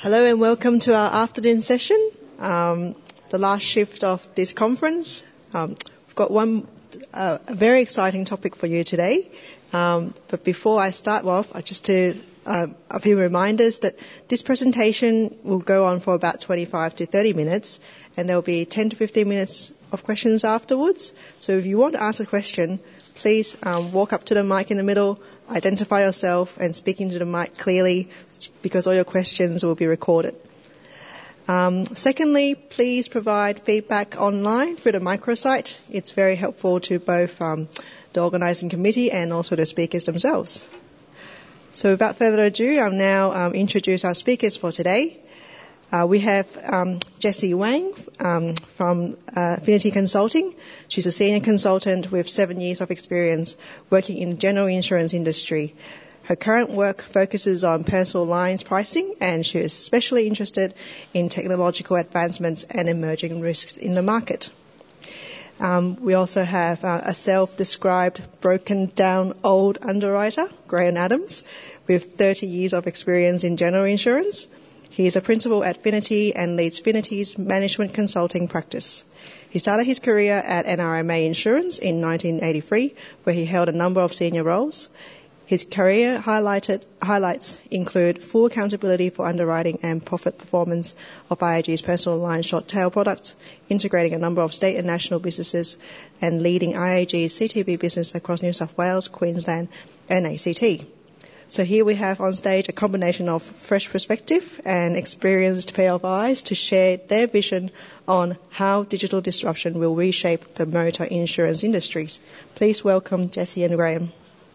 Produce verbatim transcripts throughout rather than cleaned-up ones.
Hello and welcome to our afternoon session, um, the last shift of this conference. Um, we've got one uh, a very exciting topic for you today. Um, but before I start off, I just to uh, a few reminders that this presentation will go on for about twenty-five to thirty minutes, and there will be ten to fifteen minutes of questions afterwards. So if you want to ask a question, please um, walk up to the mic in the middle, identify yourself, and speak into the mic clearly, because all your questions will be recorded. Um, secondly, please provide feedback online through the microsite. It's very helpful to both um, the organising committee and also the speakers themselves. So without further ado, I'll now um, introduce our speakers for today. Uh, we have um, Jessie Wang um, from uh, Affinity Consulting. She's a senior consultant with seven years of experience working in the general insurance industry. Her current work focuses on personal lines pricing, and she is especially interested in technological advancements and emerging risks in the market. Um, we also have uh, a self-described broken-down old underwriter, Graham Adams, with thirty years of experience in general insurance. He is a principal at Finity and leads Finity's management consulting practice. He started his career at N R M A Insurance in nineteen eighty-three, where he held a number of senior roles. His career highlighted, highlights include full accountability for underwriting and profit performance of I A G's personal line short tail products, integrating a number of state and national businesses, and leading I A G's C T B business across New South Wales, Queensland and A C T. So here we have on stage a combination of fresh perspective and experienced pair of eyes to share their vision on how digital disruption will reshape the motor insurance industries. Please welcome Jessie and Graham.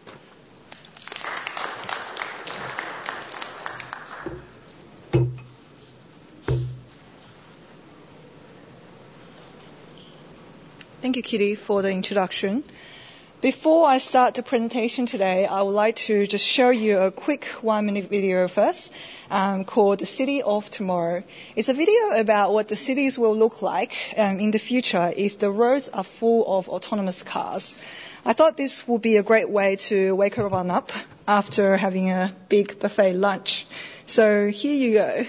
Thank you, Kitty, for the introduction. Before I start the presentation today, I would like to just show you a quick one-minute video first um, called The City of Tomorrow. It's a video about what the cities will look like um, in the future if the roads are full of autonomous cars. I thought this would be a great way to wake everyone up after having a big buffet lunch. So here you go.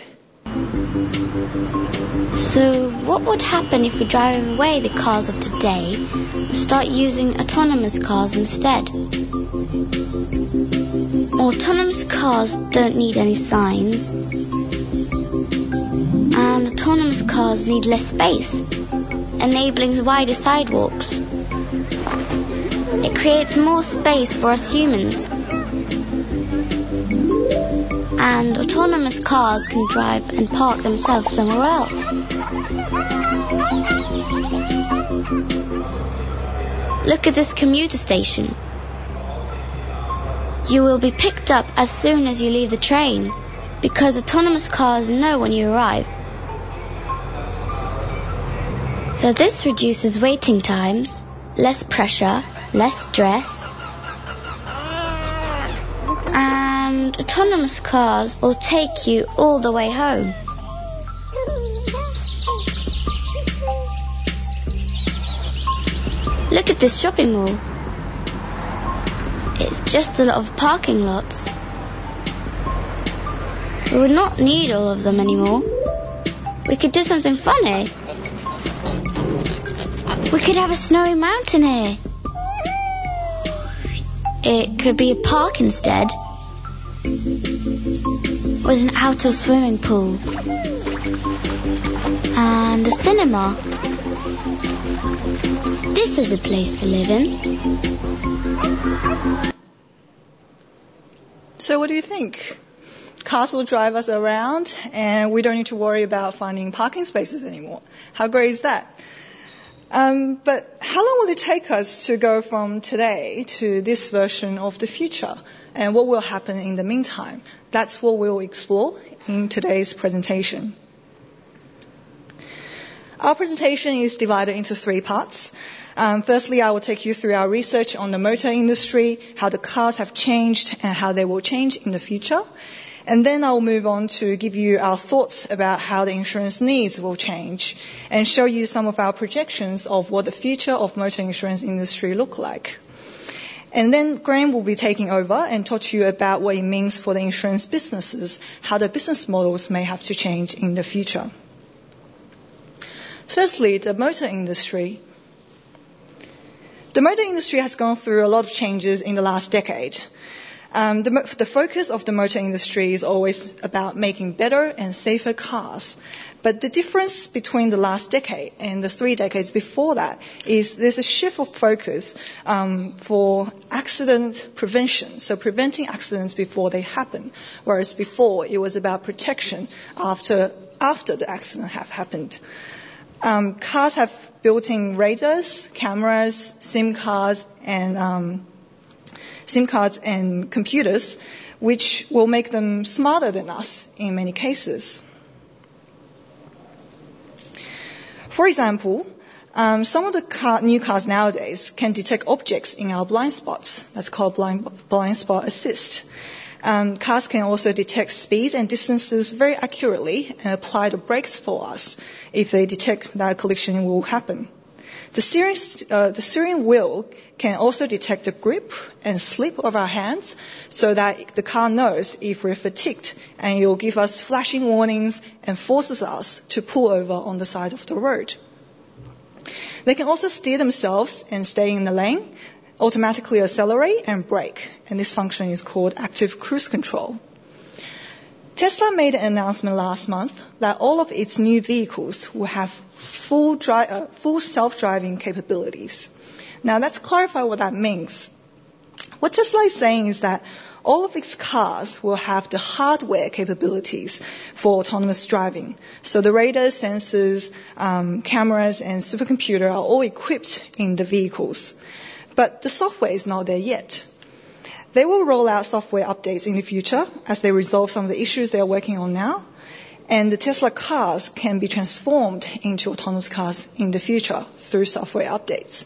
So what would happen if we drive away the cars of today and start using autonomous cars instead? Autonomous cars don't need any signs, and autonomous cars need less space, enabling wider sidewalks. It creates more space for us humans. And autonomous cars can drive and park themselves somewhere else. Look at this commuter station. You will be picked up as soon as you leave the train, because autonomous cars know when you arrive. So this reduces waiting times, less pressure, less stress, and autonomous cars will take you all the way home. Look at this shopping mall. It's just a lot of parking lots. We would not need all of them anymore. We could do something funny. We could have a snowy mountain here. It could be a park instead, with an outdoor swimming pool and a cinema. This is a place to live in. So what do you think? Cars will drive us around and we don't need to worry about finding parking spaces anymore. How great is that? Um, but how long will it take us to go from today to this version of the future? And what will happen in the meantime? That's what we'll explore in today's presentation. Our presentation is divided into three parts. Um, firstly, I will take you through our research on the motor industry, how the cars have changed and how they will change in the future. And then I'll move on to give you our thoughts about how the insurance needs will change and show you some of our projections of what the future of motor insurance industry look like. And then Graham will be taking over and talk to you about what it means for the insurance businesses, how the business models may have to change in the future. Firstly, the motor industry. The motor industry has gone through a lot of changes in the last decade. Um, the, the focus of the motor industry is always about making better and safer cars. But the difference between the last decade and the three decades before that is there's a shift of focus um, for accident prevention, so preventing accidents before they happen, whereas before it was about protection after after the accident have happened. Um, cars have built-in radars, cameras, SIM cards, and um, SIM cards and computers, which will make them smarter than us in many cases. For example, um, some of the car, new cars nowadays can detect objects in our blind spots. That's called blind, blind spot assist. Um, cars can also detect speeds and distances very accurately and apply the brakes for us if they detect that a collision will happen. The steering, uh, the steering wheel can also detect the grip and slip of our hands so that the car knows if we're fatigued, and it will give us flashing warnings and forces us to pull over on the side of the road. They can also steer themselves and stay in the lane, automatically accelerate and brake, and this function is called active cruise control. Tesla made an announcement last month that all of its new vehicles will have full, dri- uh, full self-driving capabilities. Now, let's clarify what that means. What Tesla is saying is that all of its cars will have the hardware capabilities for autonomous driving. So the radars, sensors, um, cameras, and supercomputer are all equipped in the vehicles. But the software is not there yet. They will roll out software updates in the future as they resolve some of the issues they are working on now. And the Tesla cars can be transformed into autonomous cars in the future through software updates.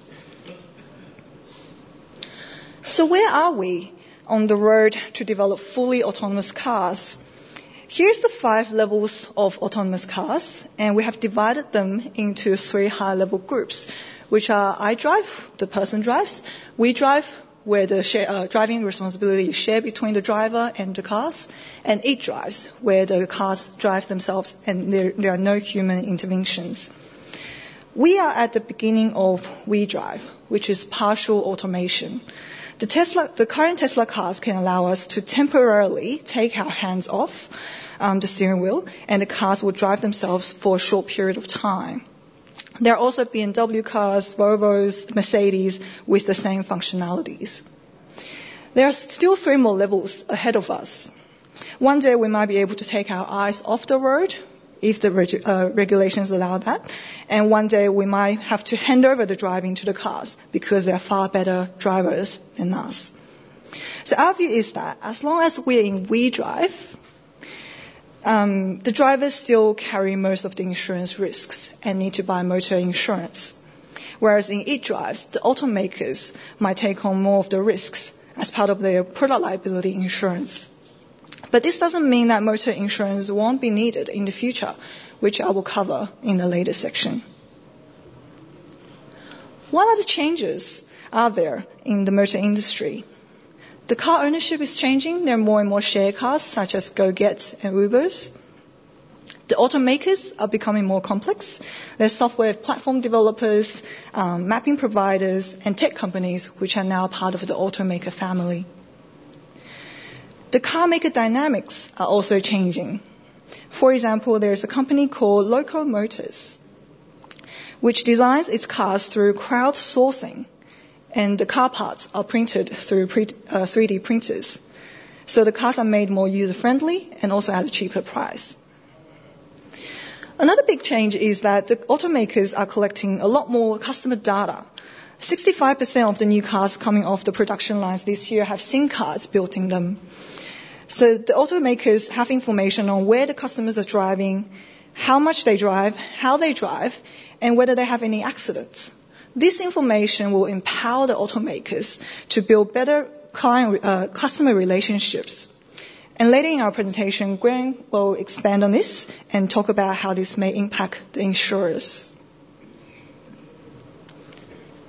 So where are we on the road to develop fully autonomous cars? Here's the five levels of autonomous cars, and we have divided them into three high-level groups, which are I drive, the person drives, we drive, where the share, uh, driving responsibility is shared between the driver and the cars, and it drives, where the cars drive themselves and there, there are no human interventions. We are at the beginning of We Drive, which is partial automation. The Tesla, the current Tesla cars can allow us to temporarily take our hands off um, the steering wheel, and the cars will drive themselves for a short period of time. There are also B M W cars, Volvos, Mercedes with the same functionalities. There are still three more levels ahead of us. One day we might be able to take our eyes off the road, if the reg- uh, regulations allow that. And one day we might have to hand over the driving to the cars because they're far better drivers than us. So our view is that as long as we're in We Drive, Um, the drivers still carry most of the insurance risks and need to buy motor insurance. Whereas in It Drives, the automakers might take on more of the risks as part of their product liability insurance. But this doesn't mean that motor insurance won't be needed in the future, which I will cover in the later section. What other changes are there in the motor industry? The car ownership is changing. There are more and more share cars, such as GoGet and Ubers. The automakers are becoming more complex. There's software platform developers, um, mapping providers, and tech companies, which are now part of the automaker family. The car maker dynamics are also changing. For example, there's a company called Loco Motors, which designs its cars through crowdsourcing. And the car parts are printed through pre- uh, three D printers. So the cars are made more user-friendly and also at a cheaper price. Another big change is that the automakers are collecting a lot more customer data. sixty-five percent of the new cars coming off the production lines this year have SIM cards built in them. So the automakers have information on where the customers are driving, how much they drive, how they drive, and whether they have any accidents. This information will empower the automakers to build better client, uh, customer relationships. And later in our presentation, Graham will expand on this and talk about how this may impact the insurers.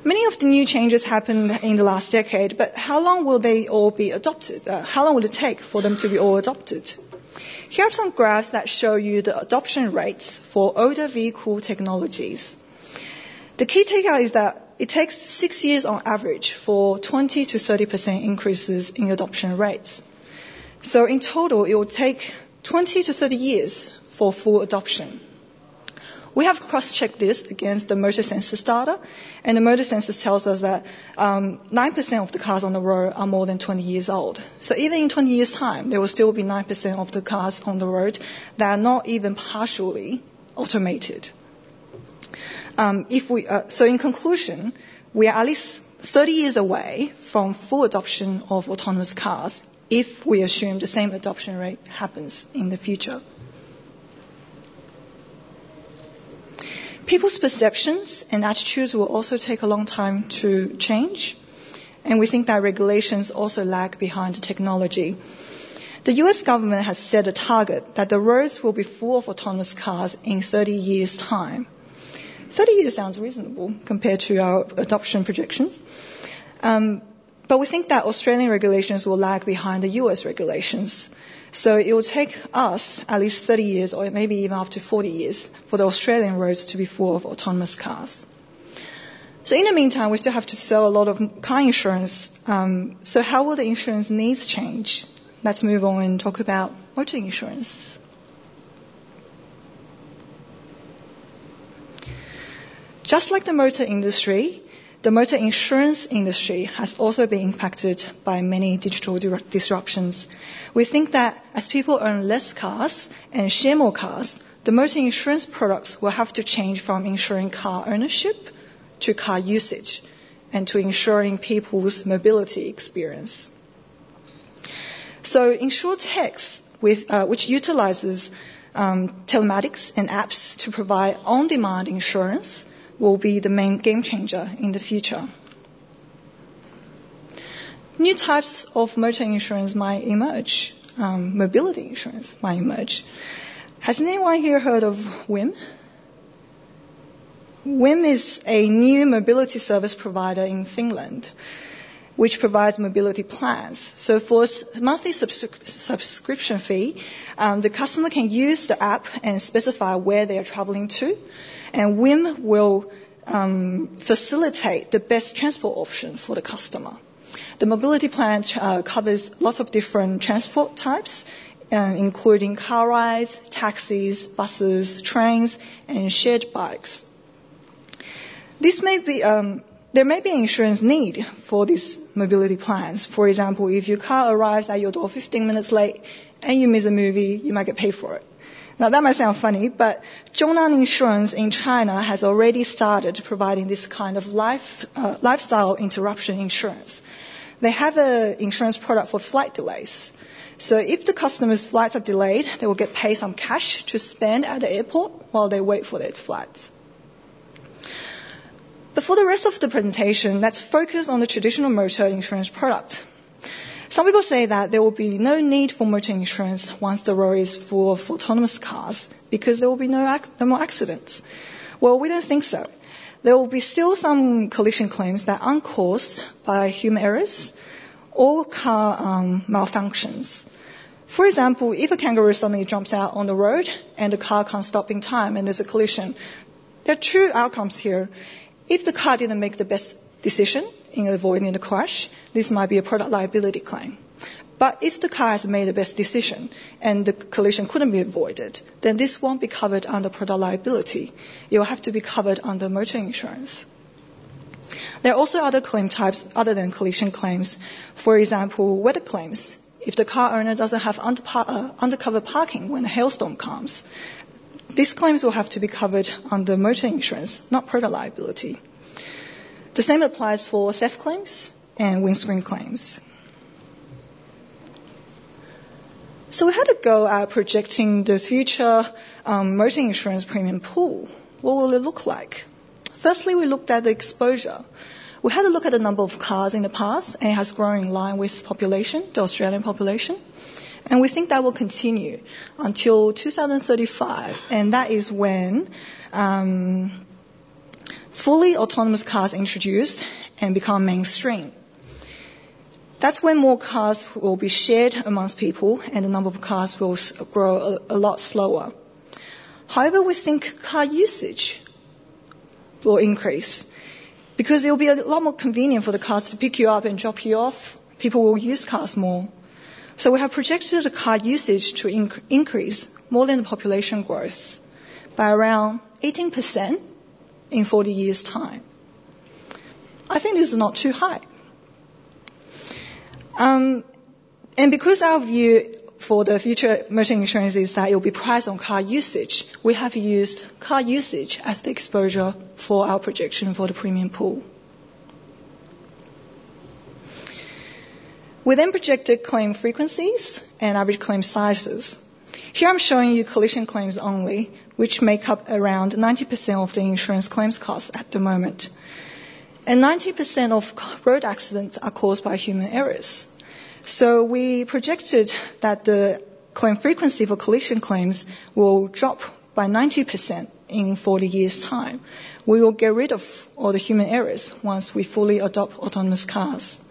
Many of the new changes happened in the last decade, but how long will they all be adopted? Uh, how long will it take for them to be all adopted? Here are some graphs that show you the adoption rates for older vehicle technologies. The key takeout is that it takes six years on average for twenty to thirty percent increases in adoption rates. So in total, it will take twenty to thirty years for full adoption. We have cross-checked this against the motor census data, and the motor census tells us that um, nine percent of the cars on the road are more than twenty years old. So even in twenty years' time, there will still be nine percent of the cars on the road that are not even partially automated. Um, if we, uh, so in conclusion, we are at least thirty years away from full adoption of autonomous cars if we assume the same adoption rate happens in the future. People's perceptions and attitudes will also take a long time to change, and we think that regulations also lag behind the technology. The U S government has set a target that the roads will be full of autonomous cars in thirty years' time. thirty years sounds reasonable compared to our adoption projections. Um, but we think that Australian regulations will lag behind the U S regulations. So it will take us at least thirty years, or maybe even up to forty years, for the Australian roads to be full of autonomous cars. So in the meantime, we still have to sell a lot of car insurance. Um, so how will the insurance needs change? Let's move on and talk about motor insurance. Just like the motor industry, the motor insurance industry has also been impacted by many digital disruptions. We think that as people own less cars and share more cars, the motor insurance products will have to change from insuring car ownership to car usage and to ensuring people's mobility experience. So InsurTech, with, uh, which utilizes um, telematics and apps to provide on-demand insurance, will be the main game changer in the future. New types of motor insurance might emerge. Um, mobility insurance might emerge. Has anyone here heard of W I M? W I M is a new mobility service provider in Finland, which provides mobility plans. So for a monthly subscri- subscription fee, um, the customer can use the app and specify where they are traveling to, and W I M will um, facilitate the best transport option for the customer. The mobility plan uh, covers lots of different transport types, uh, including car rides, taxis, buses, trains, and shared bikes. This may be um, There may be an insurance need for these mobility plans. For example, if your car arrives at your door fifteen minutes late and you miss a movie, you might get paid for it. Now, that might sound funny, but Zhongnan Insurance in China has already started providing this kind of life, uh, lifestyle interruption insurance. They have an insurance product for flight delays. So if the customer's flights are delayed, they will get paid some cash to spend at the airport while they wait for their flights. But for the rest of the presentation, let's focus on the traditional motor insurance product. Some people say that there will be no need for motor insurance once the road is full of autonomous cars because there will be no, ac- no more accidents. Well, we don't think so. There will be still some collision claims that aren't caused by human errors or car um, malfunctions. For example, if a kangaroo suddenly jumps out on the road and the car can't stop in time and there's a collision, there are two outcomes here. If the car didn't make the best decision in avoiding the crash, this might be a product liability claim. But if the car has made the best decision and the collision couldn't be avoided, then this won't be covered under product liability. It will have to be covered under motor insurance. There are also other claim types other than collision claims. For example, weather claims. If the car owner doesn't have under, uh, undercover parking when a hailstorm comes, these claims will have to be covered under motor insurance, not product liability. The same applies for theft claims and windscreen claims. So we had a go at projecting the future um, motor insurance premium pool. What will it look like? Firstly, we looked at the exposure. We had a look at the number of cars in the past, and it has grown in line with population, the Australian population. And we think that will continue until two thousand thirty-five, and that is when um, fully autonomous cars introduced and become mainstream. That's when more cars will be shared amongst people and the number of cars will grow a, a lot slower. However, we think car usage will increase because it will be a lot more convenient for the cars to pick you up and drop you off. People will use cars more. So we have projected the car usage to inc- increase more than the population growth by around eighteen percent in forty years' time. I think this is not too high. Um, and because our view for the future motor insurance is that it will be priced on car usage, we have used car usage as the exposure for our projection for the premium pool. We then projected claim frequencies and average claim sizes. Here I'm showing you collision claims only, which make up around ninety percent of the insurance claims costs at the moment. And ninety percent of road accidents are caused by human errors. So we projected that the claim frequency for collision claims will drop by ninety percent in forty years' time. We will get rid of all the human errors once we fully adopt autonomous cars.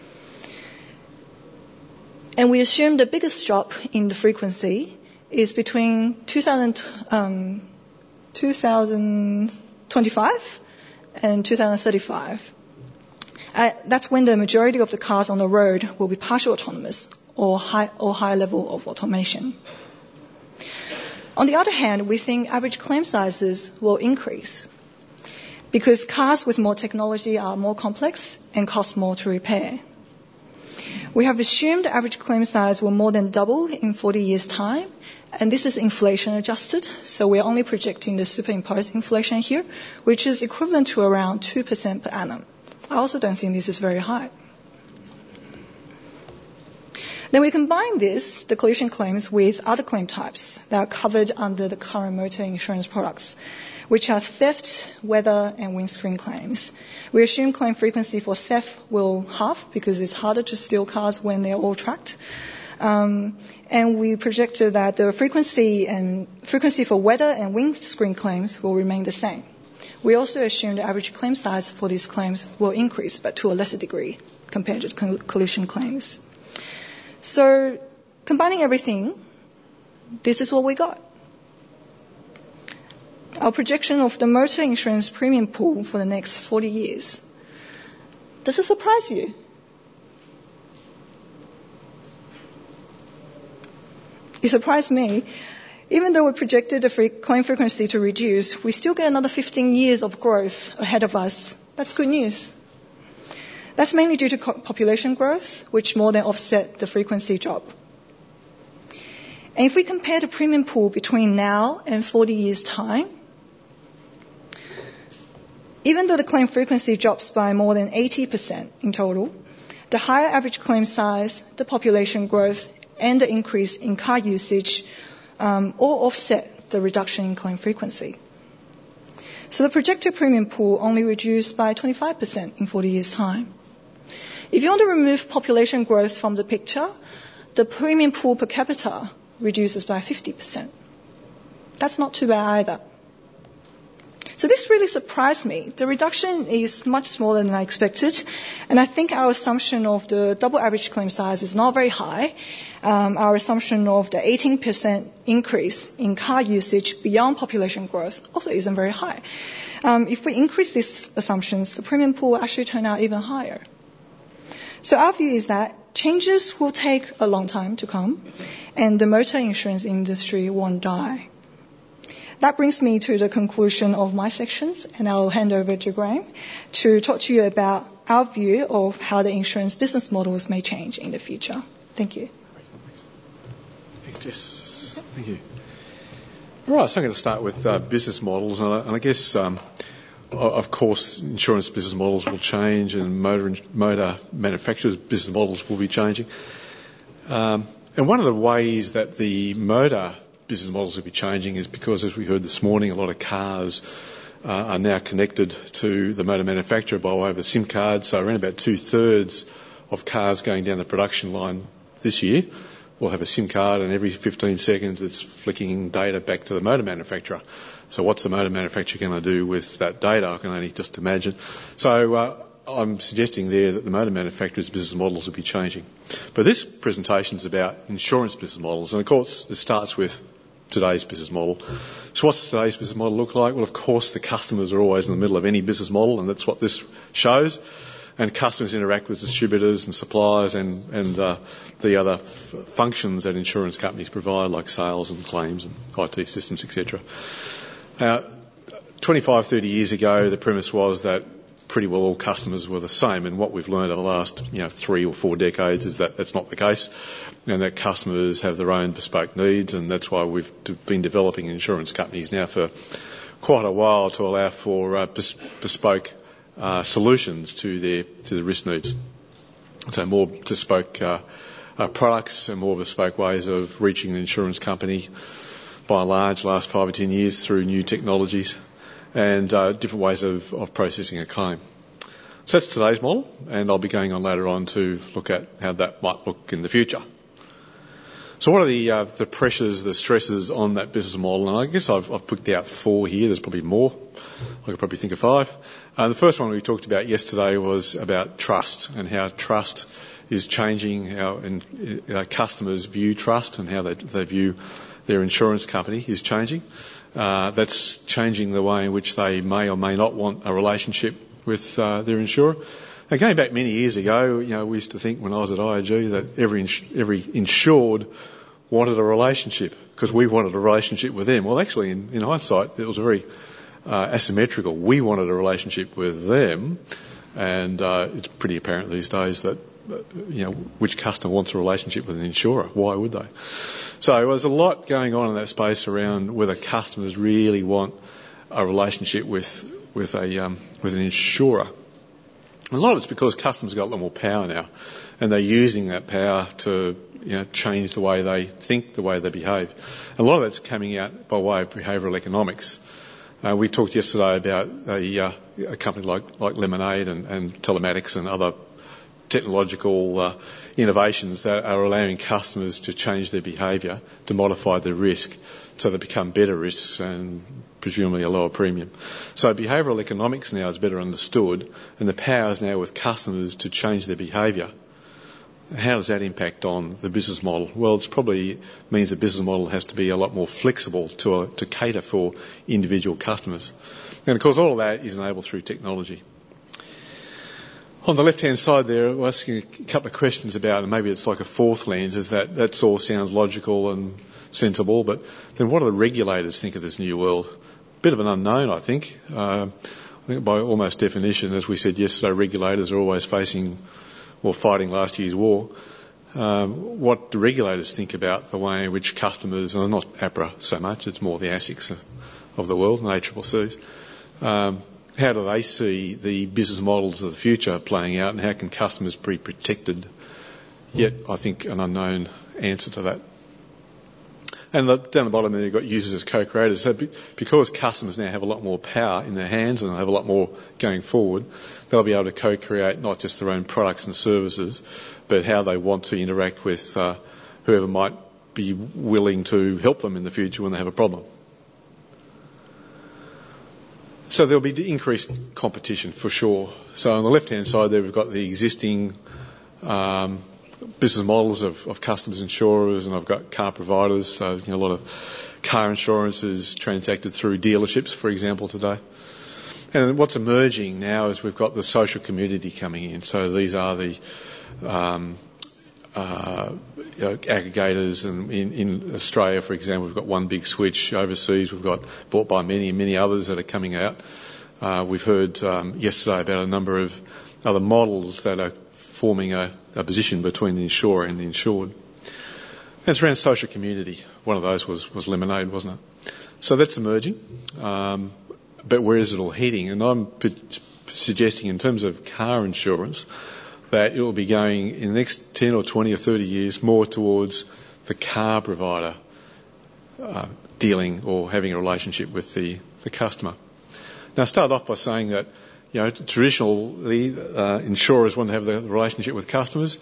And we assume the biggest drop in the frequency is between two thousand, um, two thousand twenty-five and two thousand thirty-five. Uh, that's when the majority of the cars on the road will be partial autonomous or high or high level of automation. On the other hand, we think average claim sizes will increase because cars with more technology are more complex and cost more to repair. We have assumed the average claim size will more than double in forty years' time, and this is inflation adjusted, so we're only projecting the superimposed inflation here, which is equivalent to around two percent per annum. I also don't think this is very high. Then we combine this, the collision claims, with other claim types that are covered under the current motor insurance products, which are theft, weather, and windscreen claims. We assume claim frequency for theft will halve because it's harder to steal cars when they're all tracked. Um, and we projected that the frequency and frequency for weather and windscreen claims will remain the same. We also assume the average claim size for these claims will increase, but to a lesser degree compared to coll- collision claims. So, combining everything, this is what we got. Our projection of the motor insurance premium pool for the next forty years. Does it surprise you? It surprised me. Even though we projected the free claim frequency to reduce, we still get another fifteen years of growth ahead of us. That's good news. That's mainly due to population growth, which more than offset the frequency drop. And if we compare the premium pool between now and forty years' time, even though the claim frequency drops by more than eighty percent in total, the higher average claim size, the population growth, and the increase in car usage um, all offset the reduction in claim frequency. So the projected premium pool only reduced by twenty-five percent in forty years' time. If you want to remove population growth from the picture, the premium pool per capita reduces by fifty percent. That's not too bad either. So this really surprised me. The reduction is much smaller than I expected, and I think our assumption of the double average claim size is not very high. Um, our assumption of the eighteen percent increase in car usage beyond population growth also isn't very high. Um, if we increase these assumptions, the premium pool will actually turn out even higher. So our view is that changes will take a long time to come, and the motor insurance industry won't die. That brings me to the conclusion of my sections, and I'll hand over to Graham to talk to you about our view of how the insurance business models may change in the future. Thank you. Thanks, Jess. Thank you. All right, so I'm going to start with uh, business models, and I, and I guess, um, of course, insurance business models will change, and motor motor manufacturers' business models will be changing. Um, and one of the ways that the motor business models will be changing is because, as we heard this morning, a lot of cars uh, are now connected to the motor manufacturer by way of a SIM card. So around about two-thirds of cars going down the production line this year will have a SIM card, and every fifteen seconds it's flicking data back to the motor manufacturer. So what's the motor manufacturer going to do with that data? I can only just imagine. So uh, I'm suggesting there that the motor manufacturers' business models will be changing. But this presentation is about insurance business models, and of course it starts with today's business model. So what's today's business model look like? Well, of course the customers are always in the middle of any business model, and that's what this shows. And customers interact with distributors and suppliers and, and uh, the other f- functions that insurance companies provide, like sales and claims and I T systems, et cetera. Uh, twenty-five, thirty years ago, the premise was that pretty well all customers were the same, and what we've learned over the last you know three or four decades is that that's not the case, and that customers have their own bespoke needs, and that's why we've been developing insurance companies now for quite a while to allow for uh, bes- bespoke uh, solutions to their to the risk needs. So more bespoke uh, uh, products and more bespoke ways of reaching an insurance company, by and large, last five or ten years through new technologies and uh, different ways of, of processing a claim. So that's today's model, and I'll be going on later on to look at how that might look in the future. So what are the uh, the pressures, the stresses on that business model? And I guess I've, I've picked out four here. There's probably more. I could probably think of five. Uh, the first one we talked about yesterday was about trust and how trust is changing, how and, uh, customers view trust and how they, they view their insurance company is changing. Uh, that's changing the way in which they may or may not want a relationship with uh, their insurer. Now, going back many years ago, you know, we used to think when I was at I A G that every ins- every insured wanted a relationship because we wanted a relationship with them. Well, actually, in, in hindsight, it was very uh, asymmetrical. We wanted a relationship with them, and uh, it's pretty apparent these days that you know which customer wants a relationship with an insurer. Why would they? So there's a lot going on in that space around whether customers really want a relationship with with a um, with an insurer. A lot of it's because customers got a lot more power now, and they're using that power to you know change the way they think, the way they behave. And a lot of that's coming out by way of behavioural economics. Uh, we talked yesterday about a, uh, a company like like Lemonade and, and telematics and other technological uh, innovations that are allowing customers to change their behaviour, to modify their risk, so they become better risks and presumably a lower premium. So behavioural economics now is better understood, and the power is now with customers to change their behaviour. How does that impact on the business model? Well, it probably means the business model has to be a lot more flexible to, uh, to cater for individual customers. And of course all of that is enabled through technology. On the left-hand side there, we're asking a couple of questions about, and maybe it's like a fourth lens, is that that all sounds logical and sensible, but then what do the regulators think of this new world? Bit of an unknown, I think. Uh, I think by almost definition, as we said yesterday, regulators are always facing or fighting last year's war. Um, what do regulators think about the way in which customers, and not APRA so much, it's more the ASICs of the world, and A C C Cs, um, how do they see the business models of the future playing out, and how can customers be protected? Yet, I think, an unknown answer to that. And the, down the bottom there, you've got users as co-creators. So be, because customers now have a lot more power in their hands and have a lot more going forward, they'll be able to co-create not just their own products and services, but how they want to interact with uh, whoever might be willing to help them in the future when they have a problem. So there'll be increased competition for sure. So on the left-hand side there we've got the existing um, business models of, of customers insurers, and I've got car providers. So you know, a lot of car insurance is transacted through dealerships, for example, today. And what's emerging now is we've got the social community coming in. So these are the um, uh, you know, aggregators, and in, in Australia, for example, we've got One Big Switch. Overseas, we've got bought by many, many others that are coming out. Uh, we've heard um, yesterday about a number of other models that are forming a, a position between the insurer and the insured. And it's around social community. One of those was, was Lemonade, wasn't it? So that's emerging. Um, but where is it all heading? And I'm p- suggesting in terms of car insurance that it will be going in the next ten or twenty or thirty years more towards the car provider uh, dealing or having a relationship with the, the customer. Now, I started off by saying that, you know, traditionally uh, insurers want to have the relationship with customers,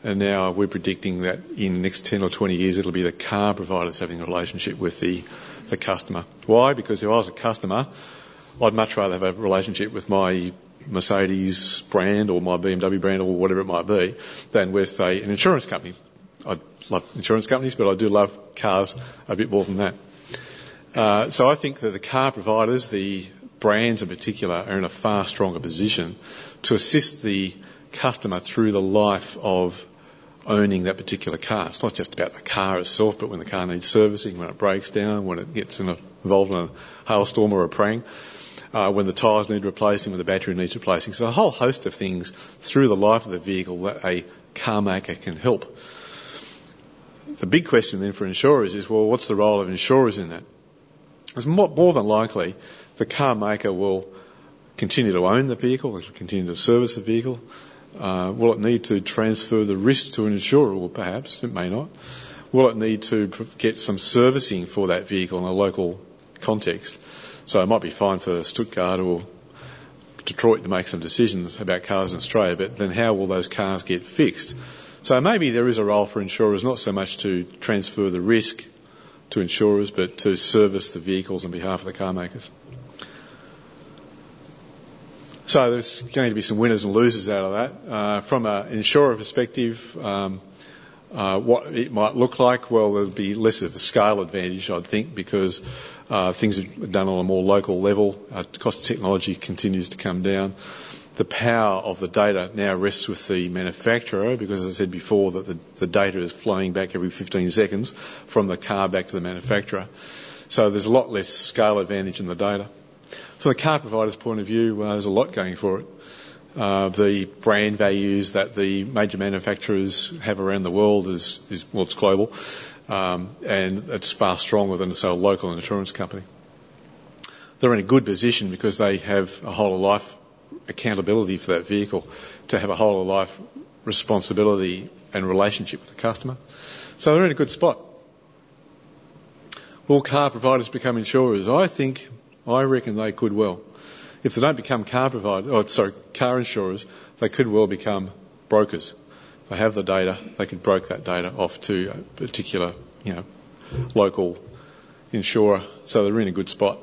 And now we're predicting that in the next ten or twenty years, it'll be the car providers having a relationship with the, the customer. Why? Because if I was a customer, I'd much rather have a relationship with my Mercedes brand or my B M W brand or whatever it might be than with a, an insurance company. I love insurance companies, but I do love cars a bit more than that. Uh, so I think that the car providers, the brands in particular, are in a far stronger position to assist the customer through the life of owning that particular car. It's not just about the car itself, but when the car needs servicing, when it breaks down, when it gets in a, involved in a hailstorm or a prang, uh, when the tyres need replacing, when the battery needs replacing. So a whole host of things through the life of the vehicle that a car maker can help. The big question then for insurers is, well, what's the role of insurers in that? It's more, more than likely the car maker will continue to own the vehicle, it'll continue to service the vehicle. Uh, will it need to transfer the risk to an insurer? Well, perhaps, it may not. Will it need to get some servicing for that vehicle in a local context? So it might be fine for Stuttgart or Detroit to make some decisions about cars in Australia, but then how will those cars get fixed? So maybe there is a role for insurers, not so much to transfer the risk to insurers, but to service the vehicles on behalf of the car makers. So there's going to be some winners and losers out of that. Uh, from an insurer perspective, um, uh, what it might look like, well, there'll be less of a scale advantage, I'd think, because uh, things are done on a more local level. Uh, the cost of technology continues to come down. The power of the data now rests with the manufacturer because, as I said before, that the, the data is flowing back every fifteen seconds from the car back to the manufacturer. So there's a lot less scale advantage in the data. From the car provider's point of view, uh, there's a lot going for it. Uh, the brand values that the major manufacturers have around the world is, is well, it's global, um, and it's far stronger than, say, a local insurance company. They're in a good position because they have a whole of life accountability for that vehicle, to have a whole of life responsibility and relationship with the customer. So they're in a good spot. Will car providers become insurers? I think, I reckon they could well. If they don't become car providers, oh, sorry, car insurers, they could well become brokers. They have the data, they could broker that data off to a particular, you know, local insurer. So they're in a good spot.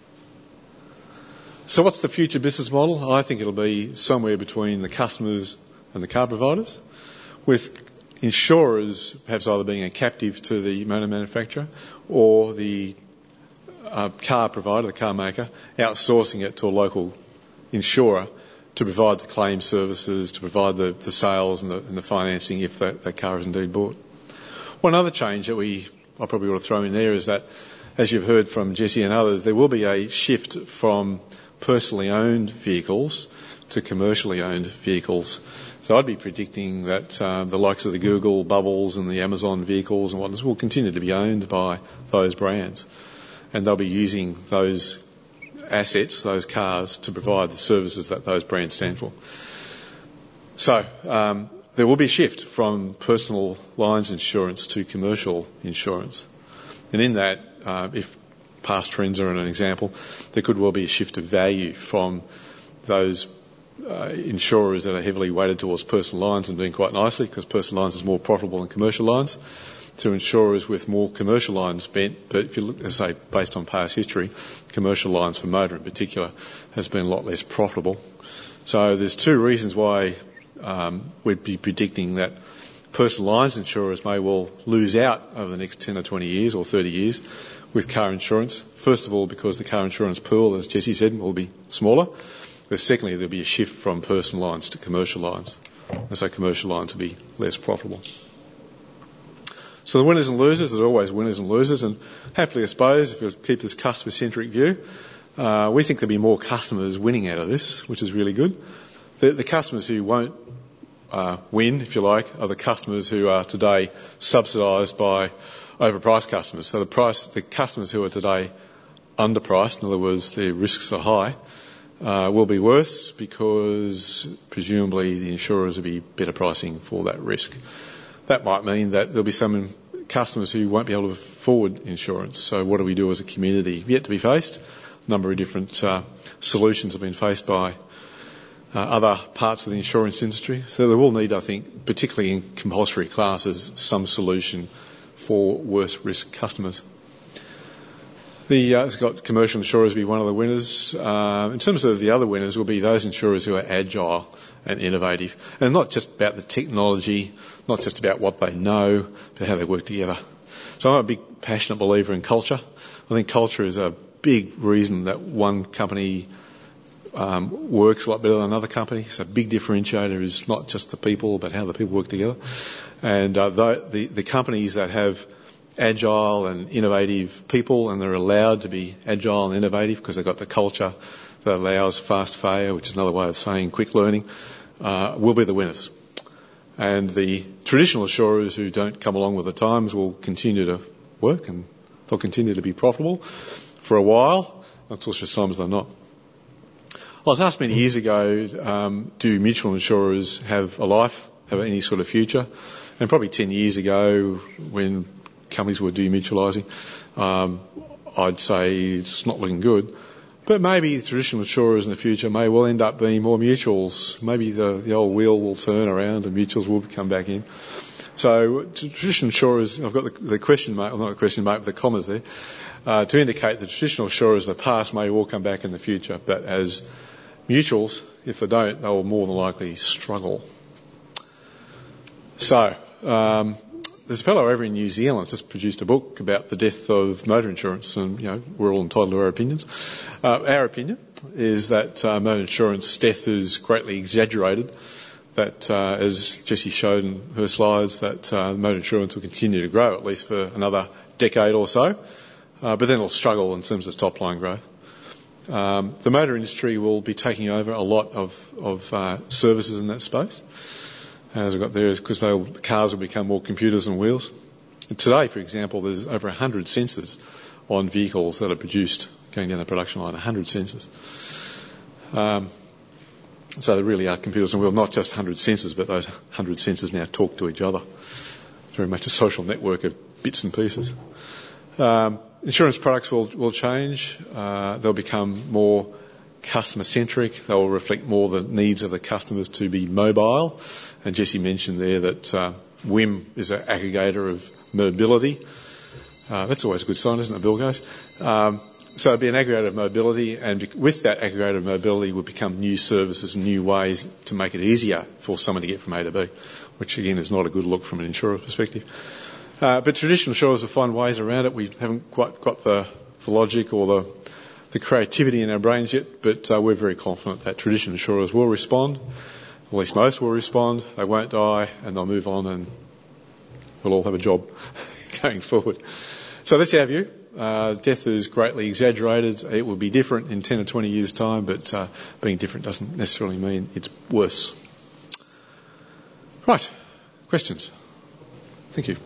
So what's the future business model? I think it'll be somewhere between the customers and the car providers, with insurers perhaps either being a captive to the motor manufacturer or the uh, car provider, the car maker, outsourcing it to a local insurer to provide the claim services, to provide the, the sales and the, and the financing if that, that car is indeed bought. One other change that we I probably ought to throw in there is that, as you've heard from Jesse and others, there will be a shift from personally owned vehicles to commercially owned vehicles. So I'd be predicting that uh, the likes of the Google Bubbles and the Amazon vehicles and whatnot will continue to be owned by those brands, and they'll be using those assets, those cars, to provide the services that those brands stand for. So um, there will be a shift from personal lines insurance to commercial insurance, and in that, uh, if past trends are an example, there could well be a shift of value from those uh, insurers that are heavily weighted towards personal lines and doing quite nicely because personal lines is more profitable than commercial lines, to insurers with more commercial lines bent. But if you look, as I say, based on past history, commercial lines for motor in particular has been a lot less profitable. So there's two reasons why um, we'd be predicting that personal lines insurers may well lose out over the next ten or twenty years or thirty years with car insurance. First of all, because the car insurance pool, as Jesse said, will be smaller. But secondly, there'll be a shift from personal lines to commercial lines. And so commercial lines will be less profitable. So the winners and losers, there's always winners and losers. And happily, I suppose, if you keep this customer-centric view, uh, we think there'll be more customers winning out of this, which is really good. The, the customers who won't uh, win, if you like, are the customers who are today subsidised by overpriced customers. So the price, the customers who are today underpriced, in other words, their risks are high, uh, will be worse because presumably the insurers will be better pricing for that risk. That might mean that there'll be some customers who won't be able to afford insurance. So what do we do as a community? Yet to be faced. A number of different uh, solutions have been faced by uh, other parts of the insurance industry. So they will need, I think, particularly in compulsory classes, some solution for worse risk customers. The, uh, it's got commercial insurers be one of the winners. Uh, in terms of the other winners will be those insurers who are agile and innovative. And not just about the technology, not just about what they know, but how they work together. So I'm a big passionate believer in culture. I think culture is a big reason that one company um, works a lot better than another company. So a big differentiator is not just the people, but how the people work together. And uh, the, the, the companies that have agile and innovative people, and they're allowed to be agile and innovative because they've got the culture that allows fast failure, which is another way of saying quick learning, uh, will be the winners. And the traditional insurers who don't come along with the times will continue to work, and they'll continue to be profitable for a while, until such times they're not. I was asked many years ago, um, do mutual insurers have a life, have any sort of future? And probably ten years ago, when companies were demutualising, um, I'd say it's not looking good. But maybe traditional insurers in the future may well end up being more mutuals. Maybe the, the old wheel will turn around and mutuals will come back in. So traditional insurers, I've got the, the question mark, well not the question mark, but the commas there, uh, to indicate that traditional insurers of the past may all come back in the future. But as mutuals, if they don't, they'll more than likely struggle. So, um, there's a fellow over in New Zealand just produced a book about the death of motor insurance, and you know we're all entitled to our opinions. Uh, our opinion is that uh, motor insurance death is greatly exaggerated. That, uh, as Jessie showed in her slides, that uh, motor insurance will continue to grow at least for another decade or so, uh, but then it'll struggle in terms of top line growth. Um, the motor industry will be taking over a lot of, of uh, services in that space. As we've got there, because the cars will become more computers than wheels. And today, for example, there's over one hundred sensors on vehicles that are produced going down the production line, one hundred sensors. Um, so there really are computers on wheels, not just one hundred sensors, but those one hundred sensors now talk to each other. Very much a social network of bits and pieces. Um, insurance products will, will change. Uh, they'll become more customer-centric. They will reflect more the needs of the customers to be mobile. And Jessie mentioned there that uh, W I M is an aggregator of mobility. Uh, that's always a good sign, isn't it, Bill goes? Um, so it'd be an aggregator of mobility, and with that aggregator of mobility would become new services and new ways to make it easier for someone to get from A to B, which again is not a good look from an insurer perspective. Uh, but traditional insurers will find ways around it. We haven't quite got the, the logic or the the creativity in our brains yet, but uh, we're very confident that traditional insurers will respond, at least most will respond, they won't die, and they'll move on, and we'll all have a job going forward. So that's our view. Uh, death is greatly exaggerated. It will be different in ten or twenty years' time, but uh, being different doesn't necessarily mean it's worse. Right. Questions? Thank you.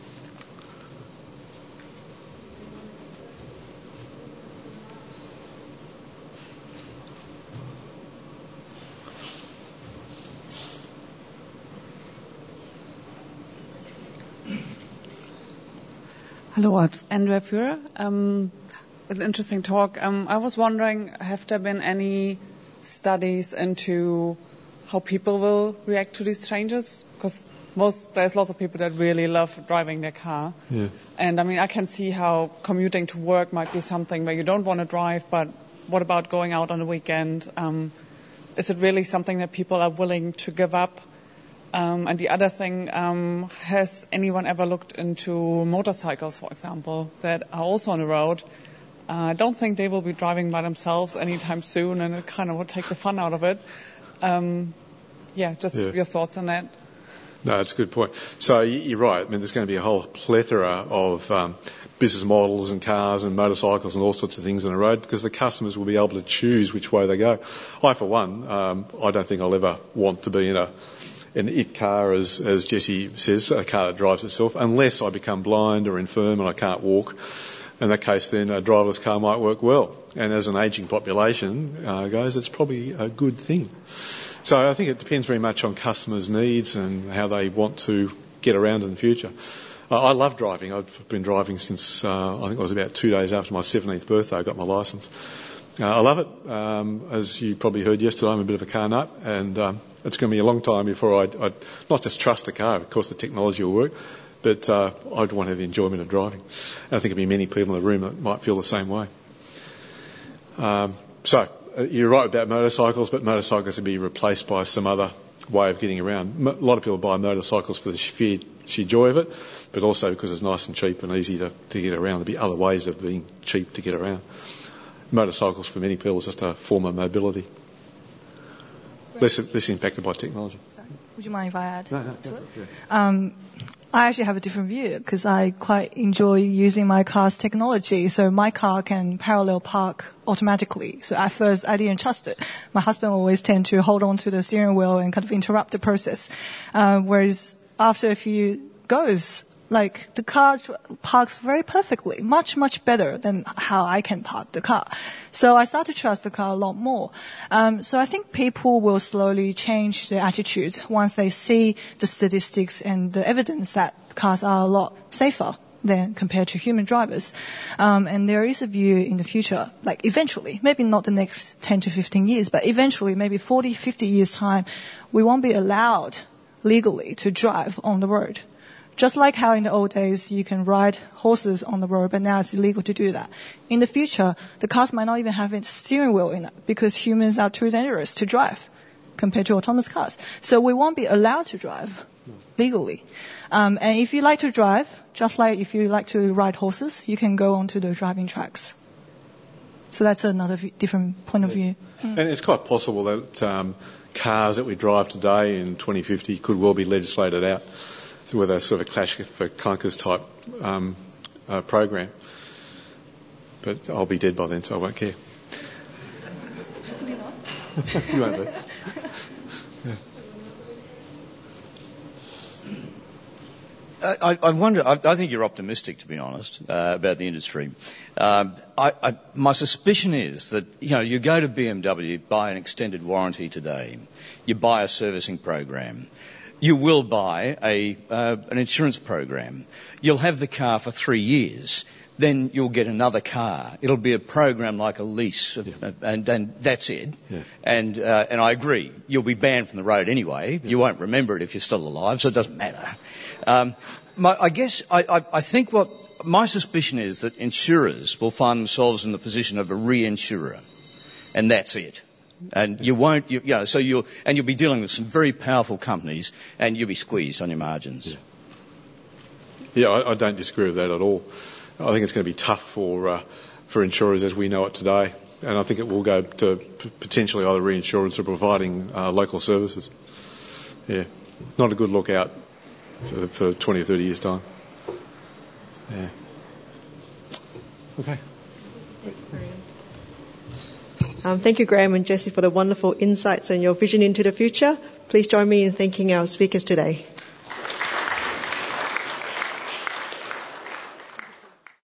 Hello, it's Andrea Führer. Um, an interesting talk. Um, I was wondering, have there been any studies into how people will react to these changes? Because most there's lots of people that really love driving their car. Yeah. And I mean, I can see how commuting to work might be something where you don't want to drive, but what about going out on the weekend? Um, is it really something that people are willing to give up? Um, and the other thing, um, has anyone ever looked into motorcycles, for example, that are also on the road? Uh, I don't think they will be driving by themselves anytime soon, and it kind of would take the fun out of it. Um, yeah, just yeah. your thoughts on that. No, that's a good point. So you're right. I mean, there's going to be a whole plethora of um, business models and cars and motorcycles and all sorts of things on the road, because the customers will be able to choose which way they go. I, for one, um, I don't think I'll ever want to be in a an it car, as, as Jessie says, a car that drives itself, unless I become blind or infirm and I can't walk. In that case, then a driverless car might work well. And as an ageing population uh, goes, it's probably a good thing. So I think it depends very much on customers' needs and how they want to get around in the future. Uh, I love driving. I've been driving since, uh, I think it was about two days after my seventeenth birthday I got my licence. Uh, I love it. Um, as you probably heard yesterday, I'm a bit of a car nut, and um, it's going to be a long time before I'd, I'd not just trust the car. Of course, the technology will work, but uh, I'd want to have the enjoyment of driving. And I think there'll be many people in the room that might feel the same way. Um, so, uh, you're right about motorcycles, but motorcycles will be replaced by some other way of getting around. Mo- a lot of people buy motorcycles for the sheer, sheer joy of it, but also because it's nice and cheap and easy to, to get around. There'll be other ways of being cheap to get around. Motorcycles for many people is just a form of mobility, less, less impacted by technology. Sorry. Would you mind if I add no, no, to it? Yeah. Um, I actually have a different view because I quite enjoy using my car's technology. So my car can parallel park automatically. So at first I didn't trust it. My husband always tend to hold on to the steering wheel and kind of interrupt the process. Uh, whereas after a few goes, like the car parks very perfectly, much, much better than how I can park the car. So I start to trust the car a lot more. Um, so I think people will slowly change their attitudes once they see the statistics and the evidence that cars are a lot safer than compared to human drivers. Um, and there is a view in the future, like eventually, maybe not the next ten to fifteen years, but eventually, maybe forty, fifty years time, we won't be allowed legally to drive on the road. Just like how in the old days you can ride horses on the road, but now it's illegal to do that. In the future, the cars might not even have a steering wheel in it because humans are too dangerous to drive compared to autonomous cars. So we won't be allowed to drive legally. Um, and if you like to drive, just like if you like to ride horses, you can go onto the driving tracks. So that's another v- different point of view. Mm. And it's quite possible that um, cars that we drive today in twenty fifty could well be legislated out with a sort of a clash for clunkers type um, uh, program. But I'll be dead by then, so I won't care. You won't be. Yeah. I, I wonder, I, I think you're optimistic, to be honest, uh, about the industry. Um, I, I, my suspicion is that, you know, you go to B M W, buy an extended warranty today, you buy a servicing program, you will buy a, uh, an insurance program. You'll have the car for three years. Then you'll get another car. It'll be a program like a lease, yeah. and, and that's it. Yeah. And, uh, and I agree. You'll be banned from the road anyway. Yeah. You won't remember it if you're still alive, so it doesn't matter. Um, my, I guess I, I, I think what my suspicion is that insurers will find themselves in the position of a reinsurer, and that's it. And you won't, you, you know, so you'll, and you'll be dealing with some very powerful companies, and you'll be squeezed on your margins. Yeah, yeah I, I don't disagree with that at all. I think it's going to be tough for uh, for insurers as we know it today, and I think it will go to p- potentially either reinsurance or providing uh, local services. Yeah, not a good look out for, for twenty or thirty years' time. Yeah. Okay. Um, thank you, Graham and Jessie, for the wonderful insights and your vision into the future. Please join me in thanking our speakers today.